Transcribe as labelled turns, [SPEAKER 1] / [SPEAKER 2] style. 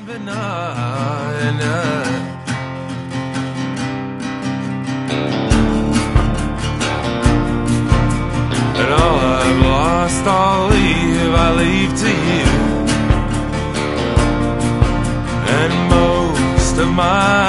[SPEAKER 1] benign. And all I've lost, I leave to you. And most of my